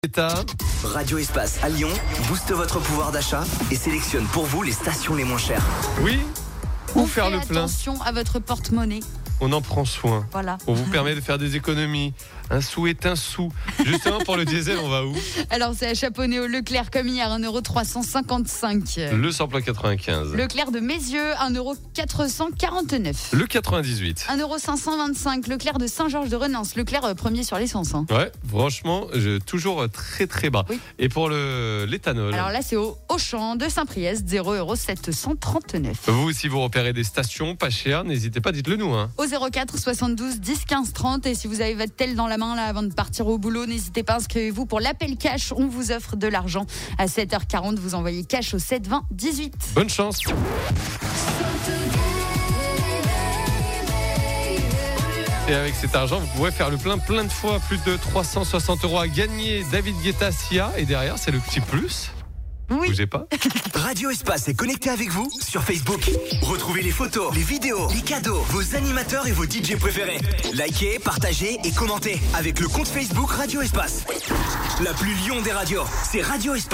Radio Espace à Lyon booste votre pouvoir d'achat et sélectionne pour vous les stations les moins chères. Oui, On faire fait le plein. attention à votre porte-monnaie. On en prend soin. Voilà. On vous permet de faire des économies. Un sou est un sou. Justement, pour le diesel, on va où? Alors, c'est à Chaponnet au Leclerc comme hier, 1,355 €. Le samplon 95. Leclerc de Mézieux, 1,449 €. Le 98. 1,525 €. Leclerc de Saint-Georges de Renens. Leclerc premier sur l'essence. Ouais, franchement, toujours très très bas. Oui. Et pour l'éthanol, Alors là, c'est au Auchan de Saint-Priest, 0,739 €. vous, si vous repérez des stations pas chères, n'hésitez pas, dites-le nous. Au 04 72 10 15 30. Et si vous avez votre tel dans la main là avant de partir au boulot, n'hésitez pas, inscrivez-vous pour l'appel cash. On vous offre de l'argent à 7h40. Vous envoyez cash au 7 20 18. Bonne chance. Et avec cet argent, vous pourrez faire le plein de fois. Plus de 360 € à gagner. David Guetta, Sia. Et derrière, c'est le petit plus. Oui. Bougez pas. Radio Espace est connecté avec vous sur Facebook. Retrouvez les photos, les vidéos, les cadeaux, vos animateurs et vos DJ préférés. Likez, partagez et commentez avec le compte Facebook Radio Espace. La plus Lyon des radios, c'est Radio Espace.